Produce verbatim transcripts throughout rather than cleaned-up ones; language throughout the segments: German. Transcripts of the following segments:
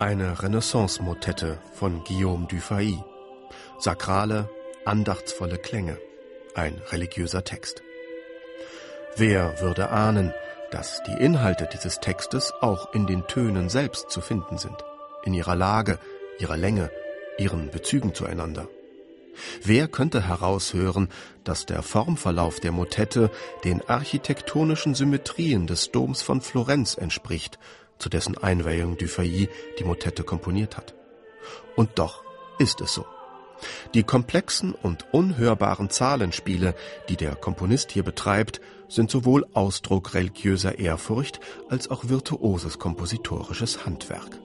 Eine Renaissance-Motette von Guillaume Dufay. Sakrale, andachtsvolle Klänge. Ein religiöser Text. Wer würde ahnen, dass die Inhalte dieses Textes auch in den Tönen selbst zu finden sind, in ihrer Lage, ihrer Länge, ihren Bezügen zueinander? Wer könnte heraushören, dass der Formverlauf der Motette den architektonischen Symmetrien des Doms von Florenz entspricht, zu dessen Einweihung Dufay die Motette komponiert hat? Und doch ist es so. Die komplexen und unhörbaren Zahlenspiele, die der Komponist hier betreibt, sind sowohl Ausdruck religiöser Ehrfurcht als auch virtuoses kompositorisches Handwerk.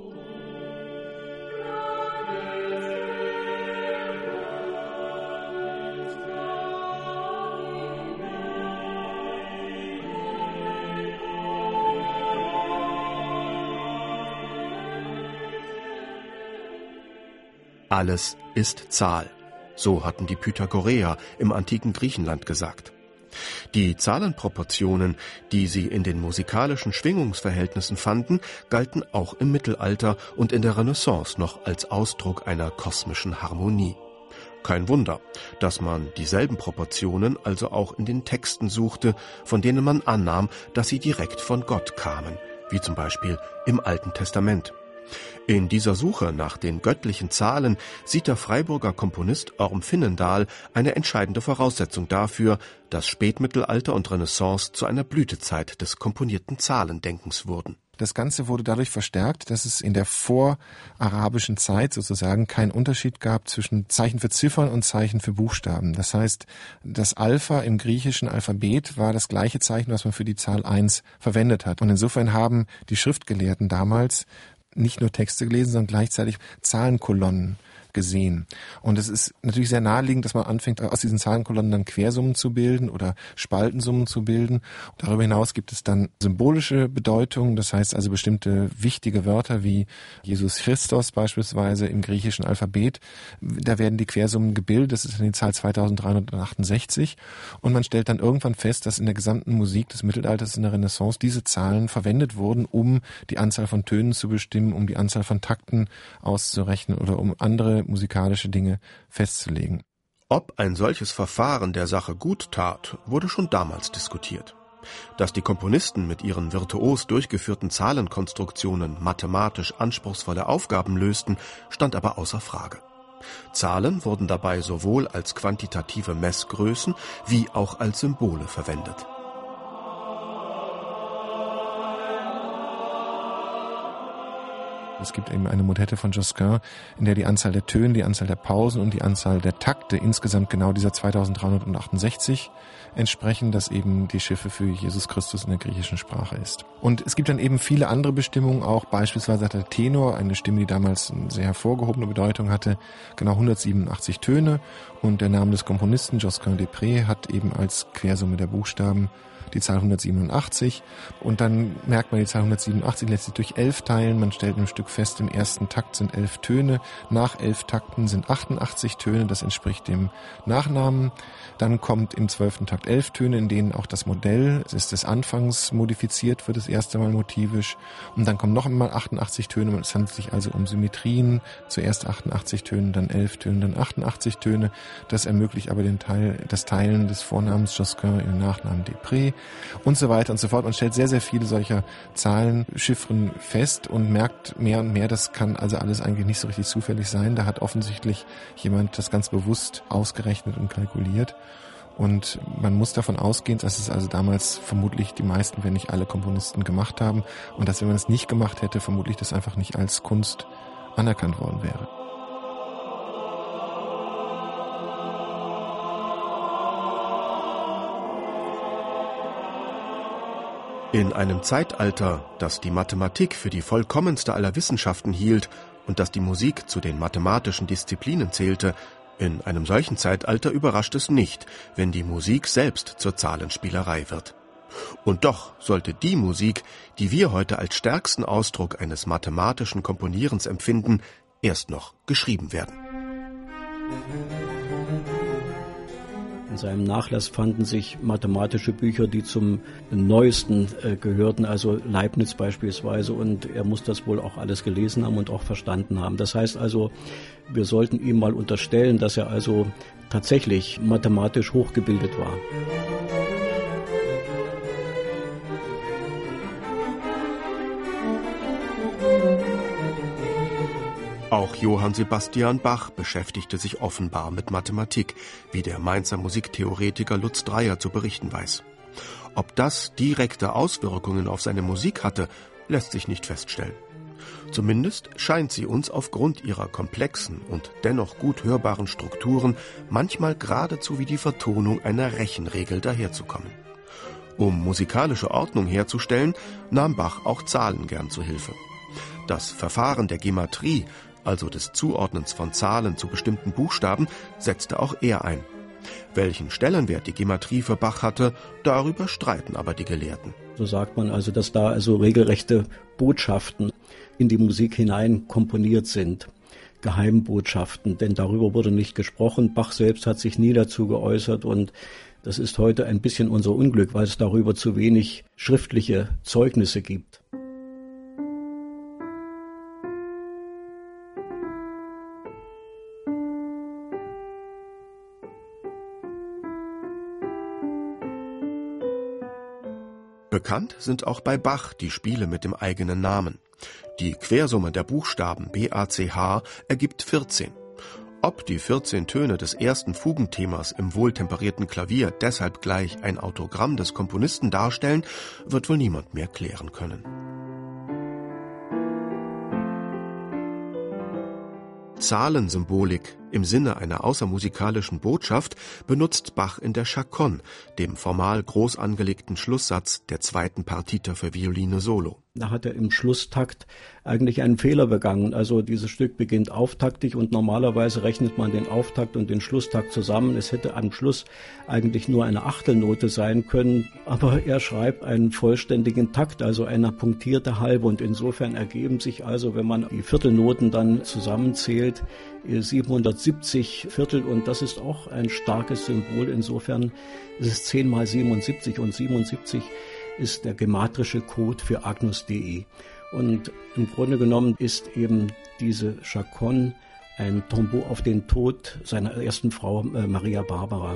Alles ist Zahl. So hatten die Pythagoreer im antiken Griechenland gesagt. Die Zahlenproportionen, die sie in den musikalischen Schwingungsverhältnissen fanden, galten auch im Mittelalter und in der Renaissance noch als Ausdruck einer kosmischen Harmonie. Kein Wunder, dass man dieselben Proportionen also auch in den Texten suchte, von denen man annahm, dass sie direkt von Gott kamen, wie zum Beispiel im Alten Testament. In dieser Suche nach den göttlichen Zahlen sieht der Freiburger Komponist Orm Finnendahl eine entscheidende Voraussetzung dafür, dass Spätmittelalter und Renaissance zu einer Blütezeit des komponierten Zahlendenkens wurden. Das Ganze wurde dadurch verstärkt, dass es in der vorarabischen Zeit sozusagen keinen Unterschied gab zwischen Zeichen für Ziffern und Zeichen für Buchstaben. Das heißt, das Alpha im griechischen Alphabet war das gleiche Zeichen, was man für die Zahl eins verwendet hat. Und insofern haben die Schriftgelehrten damals nicht nur Texte gelesen, sondern gleichzeitig Zahlenkolonnen gesehen. Und es ist natürlich sehr naheliegend, dass man anfängt, aus diesen Zahlenkolonnen dann Quersummen zu bilden oder Spaltensummen zu bilden. Darüber hinaus gibt es dann symbolische Bedeutungen, das heißt also bestimmte wichtige Wörter wie Jesus Christus beispielsweise im griechischen Alphabet. Da werden die Quersummen gebildet, das ist dann die Zahl zweitausenddreihundertachtundsechzig. Und man stellt dann irgendwann fest, dass in der gesamten Musik des Mittelalters, in der Renaissance, diese Zahlen verwendet wurden, um die Anzahl von Tönen zu bestimmen, um die Anzahl von Takten auszurechnen oder um andere musikalische Dinge festzulegen. Ob ein solches Verfahren der Sache gut tat, wurde schon damals diskutiert. Dass die Komponisten mit ihren virtuos durchgeführten Zahlenkonstruktionen mathematisch anspruchsvolle Aufgaben lösten, stand aber außer Frage. Zahlen wurden dabei sowohl als quantitative Messgrößen wie auch als Symbole verwendet. Es gibt eben eine Motette von Josquin, in der die Anzahl der Töne, die Anzahl der Pausen und die Anzahl der Takte insgesamt genau dieser zweitausenddreihundertachtundsechzig entsprechen, das eben die Chiffre für Jesus Christus in der griechischen Sprache ist. Und es gibt dann eben viele andere Bestimmungen, auch beispielsweise hat der Tenor, eine Stimme, die damals eine sehr hervorgehobene Bedeutung hatte, genau hundertsiebenundachtzig Töne, und der Name des Komponisten, Josquin des Prés, hat eben als Quersumme der Buchstaben die Zahl hundertsiebenundachtzig, und dann merkt man, die Zahl hundertsiebenundachtzig lässt sich durch elf teilen. Man stellt im Stück fest, im ersten Takt sind elf Töne, nach elf Takten sind achtundachtzig Töne, das entspricht dem Nachnamen. Dann kommt im zwölften Takt elf Töne, in denen auch das Modell ist des Anfangs modifiziert wird, das erste Mal motivisch, und dann kommen noch einmal achtundachtzig Töne. Es handelt sich also um Symmetrien, zuerst achtundachtzig Töne, dann elf Töne, dann achtundachtzig Töne. Das ermöglicht aber den Teil, das Teilen des Vornamens Josquin im Nachnamen des Prés und so weiter und so fort. Man stellt sehr, sehr viele solcher Zahlenchiffren fest und merkt mehr und mehr, das kann also alles eigentlich nicht so richtig zufällig sein. Da hat offensichtlich jemand das ganz bewusst ausgerechnet und kalkuliert. Und man muss davon ausgehen, dass es also damals vermutlich die meisten, wenn nicht alle Komponisten gemacht haben, und dass, wenn man es nicht gemacht hätte, vermutlich das einfach nicht als Kunst anerkannt worden wäre. In einem Zeitalter, das die Mathematik für die vollkommenste aller Wissenschaften hielt und das die Musik zu den mathematischen Disziplinen zählte, in einem solchen Zeitalter überrascht es nicht, wenn die Musik selbst zur Zahlenspielerei wird. Und doch sollte die Musik, die wir heute als stärksten Ausdruck eines mathematischen Komponierens empfinden, erst noch geschrieben werden. In seinem Nachlass fanden sich mathematische Bücher, die zum Neuesten äh, gehörten, also Leibniz beispielsweise, und er muss das wohl auch alles gelesen haben und auch verstanden haben. Das heißt also, wir sollten ihm mal unterstellen, dass er also tatsächlich mathematisch hochgebildet war. Auch Johann Sebastian Bach beschäftigte sich offenbar mit Mathematik, wie der Mainzer Musiktheoretiker Lutz Dreyer zu berichten weiß. Ob das direkte Auswirkungen auf seine Musik hatte, lässt sich nicht feststellen. Zumindest scheint sie uns aufgrund ihrer komplexen und dennoch gut hörbaren Strukturen manchmal geradezu wie die Vertonung einer Rechenregel daherzukommen. Um musikalische Ordnung herzustellen, nahm Bach auch Zahlen gern zu Hilfe. Das Verfahren der Gematrie, also des Zuordnens von Zahlen zu bestimmten Buchstaben, setzte auch er ein. Welchen Stellenwert die Gematrie für Bach hatte, darüber streiten aber die Gelehrten. So sagt man also, dass da also regelrechte Botschaften in die Musik hinein komponiert sind. Geheimbotschaften, denn darüber wurde nicht gesprochen. Bach selbst hat sich nie dazu geäußert und das ist heute ein bisschen unser Unglück, weil es darüber zu wenig schriftliche Zeugnisse gibt. Bekannt sind auch bei Bach die Spiele mit dem eigenen Namen. Die Quersumme der Buchstaben B A C H ergibt vierzehn. Ob die vierzehn Töne des ersten Fugenthemas im wohltemperierten Klavier deshalb gleich ein Autogramm des Komponisten darstellen, wird wohl niemand mehr klären können. Zahlensymbolik im Sinne einer außermusikalischen Botschaft benutzt Bach in der Chaconne, dem formal groß angelegten Schlusssatz der zweiten Partita für Violine Solo. Da hat er im Schlusstakt eigentlich einen Fehler begangen. Also dieses Stück beginnt auftaktig und normalerweise rechnet man den Auftakt und den Schlusstakt zusammen. Es hätte am Schluss eigentlich nur eine Achtelnote sein können, aber er schreibt einen vollständigen Takt, also eine punktierte Halbe, und insofern ergeben sich also, wenn man die Viertelnoten dann zusammenzählt, siebenhundertsiebzig Viertel, und das ist auch ein starkes Symbol. Insofern ist es zehn mal siebenundsiebzig und siebenundsiebzig ist der gematrische Code für Agnus Dei. Und im Grunde genommen ist eben diese Chaconne ein Tombeau auf den Tod seiner ersten Frau äh, Maria Barbara.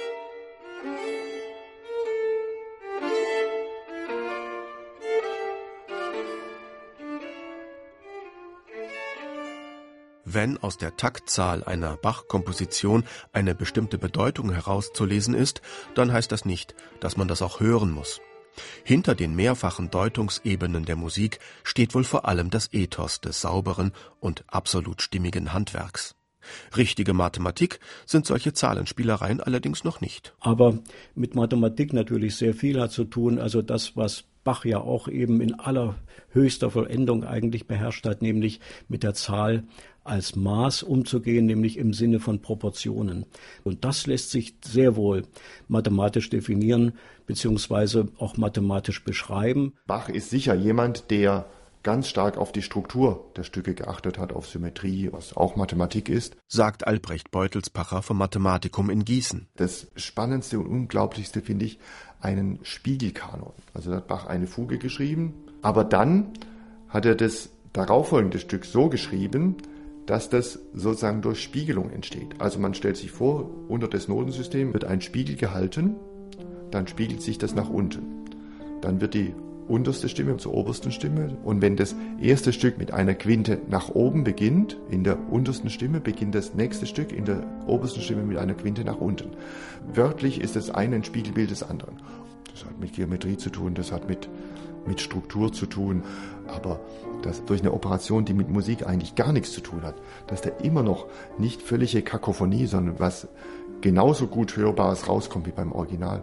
Wenn aus der Taktzahl einer Bach-Komposition eine bestimmte Bedeutung herauszulesen ist, dann heißt das nicht, dass man das auch hören muss. Hinter den mehrfachen Deutungsebenen der Musik steht wohl vor allem das Ethos des sauberen und absolut stimmigen Handwerks. Richtige Mathematik sind solche Zahlenspielereien allerdings noch nicht. Aber mit Mathematik natürlich sehr viel hat zu tun, also das, was Bach ja auch eben in allerhöchster Vollendung eigentlich beherrscht hat, nämlich mit der Zahl als Maß umzugehen, nämlich im Sinne von Proportionen. Und das lässt sich sehr wohl mathematisch definieren, beziehungsweise auch mathematisch beschreiben. Bach ist sicher jemand, der ganz stark auf die Struktur der Stücke geachtet hat, auf Symmetrie, was auch Mathematik ist, sagt Albrecht Beutelspacher vom Mathematikum in Gießen. Das Spannendste und Unglaublichste finde ich einen Spiegelkanon. Also da hat Bach eine Fuge geschrieben, aber dann hat er das darauffolgende Stück so geschrieben, dass das sozusagen durch Spiegelung entsteht. Also man stellt sich vor, unter das Notensystem wird ein Spiegel gehalten, dann spiegelt sich das nach unten. Dann wird die unterste Stimme zur obersten Stimme, und wenn das erste Stück mit einer Quinte nach oben beginnt, in der untersten Stimme, beginnt das nächste Stück in der obersten Stimme mit einer Quinte nach unten. Wörtlich ist das eine ein Spiegelbild des anderen. Das hat mit Geometrie zu tun, das hat mit, mit Struktur zu tun, aber dass durch eine Operation, die mit Musik eigentlich gar nichts zu tun hat, dass da immer noch nicht völlige Kakophonie, sondern was genauso gut Hörbares rauskommt wie beim Original,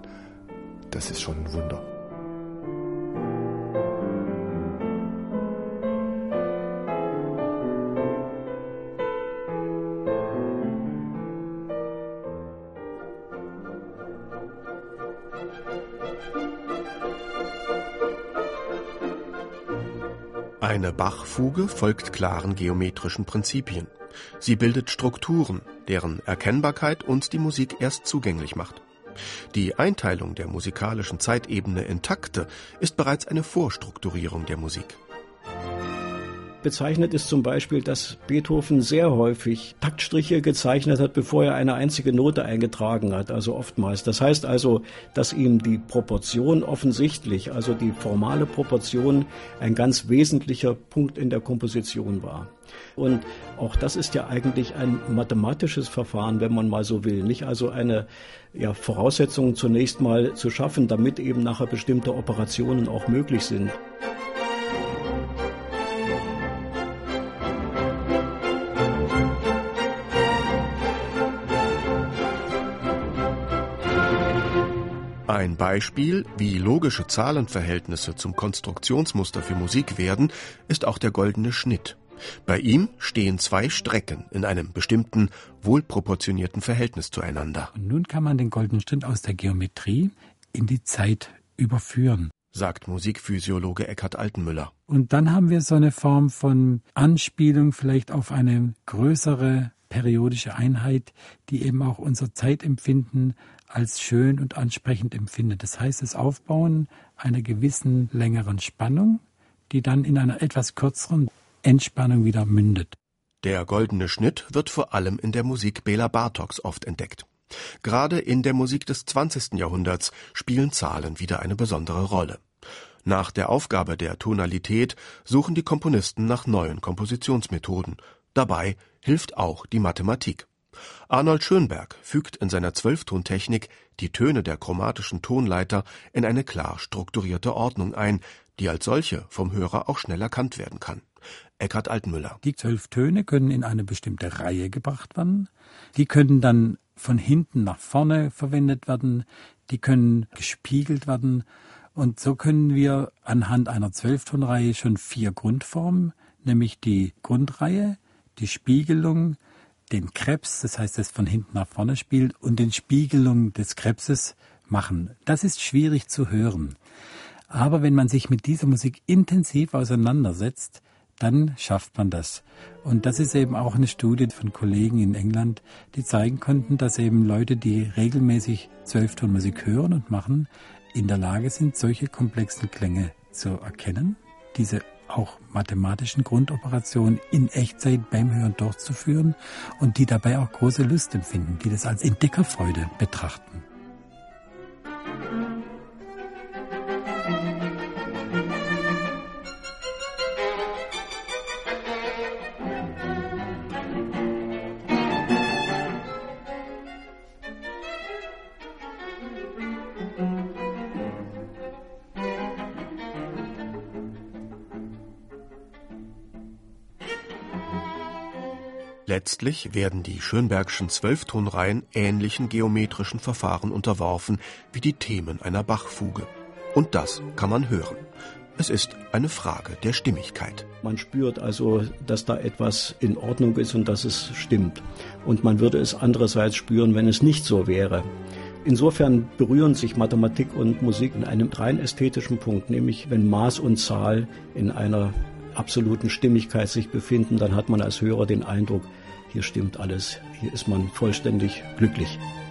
das ist schon ein Wunder. Eine Bach-Fuge folgt klaren geometrischen Prinzipien. Sie bildet Strukturen, deren Erkennbarkeit uns die Musik erst zugänglich macht. Die Einteilung der musikalischen Zeitebene in Takte ist bereits eine Vorstrukturierung der Musik. Bezeichnet ist zum Beispiel, dass Beethoven sehr häufig Taktstriche gezeichnet hat, bevor er eine einzige Note eingetragen hat, also oftmals. Das heißt also, dass ihm die Proportion offensichtlich, also die formale Proportion, ein ganz wesentlicher Punkt in der Komposition war. Und auch das ist ja eigentlich ein mathematisches Verfahren, wenn man mal so will. Nicht also eine ja, Voraussetzung zunächst mal zu schaffen, damit eben nachher bestimmte Operationen auch möglich sind. Ein Beispiel, wie logische Zahlenverhältnisse zum Konstruktionsmuster für Musik werden, ist auch der goldene Schnitt. Bei ihm stehen zwei Strecken in einem bestimmten, wohlproportionierten Verhältnis zueinander. Und nun kann man den goldenen Schnitt aus der Geometrie in die Zeit überführen, sagt Musikphysiologe Eckhard Altenmüller. Und dann haben wir so eine Form von Anspielung vielleicht auf eine größere periodische Einheit, die eben auch unser Zeitempfinden als schön und ansprechend empfindet. Das heißt, das Aufbauen einer gewissen längeren Spannung, die dann in einer etwas kürzeren Entspannung wieder mündet. Der goldene Schnitt wird vor allem in der Musik Bela Bartoks oft entdeckt. Gerade in der Musik des zwanzigsten Jahrhunderts spielen Zahlen wieder eine besondere Rolle. Nach der Aufgabe der Tonalität suchen die Komponisten nach neuen Kompositionsmethoden. Dabei hilft auch die Mathematik. Arnold Schönberg fügt in seiner Zwölftontechnik die Töne der chromatischen Tonleiter in eine klar strukturierte Ordnung ein, die als solche vom Hörer auch schnell erkannt werden kann. Eckhard Altenmüller. Die zwölf Töne können in eine bestimmte Reihe gebracht werden. Die können dann von hinten nach vorne verwendet werden. Die können gespiegelt werden. Und so können wir anhand einer Zwölftonreihe schon vier Grundformen, nämlich die Grundreihe, die Spiegelung, den Krebs, das heißt, das von hinten nach vorne spielt, und den Spiegelung des Krebses machen. Das ist schwierig zu hören. Aber wenn man sich mit dieser Musik intensiv auseinandersetzt, dann schafft man das. Und das ist eben auch eine Studie von Kollegen in England, die zeigen konnten, dass eben Leute, die regelmäßig Zwölftonmusik hören und machen, in der Lage sind, solche komplexen Klänge zu erkennen, diese auch mathematischen Grundoperationen in Echtzeit beim Hören durchzuführen und die dabei auch große Lust empfinden, die das als Entdeckerfreude betrachten. Letztlich werden die Schönbergschen Zwölftonreihen ähnlichen geometrischen Verfahren unterworfen wie die Themen einer Bach-Fuge. Und das kann man hören. Es ist eine Frage der Stimmigkeit. Man spürt also, dass da etwas in Ordnung ist und dass es stimmt. Und man würde es andererseits spüren, wenn es nicht so wäre. Insofern berühren sich Mathematik und Musik in einem rein ästhetischen Punkt, nämlich wenn Maß und Zahl in einer absoluten Stimmigkeit sich befinden, dann hat man als Hörer den Eindruck, hier stimmt alles, hier ist man vollständig glücklich.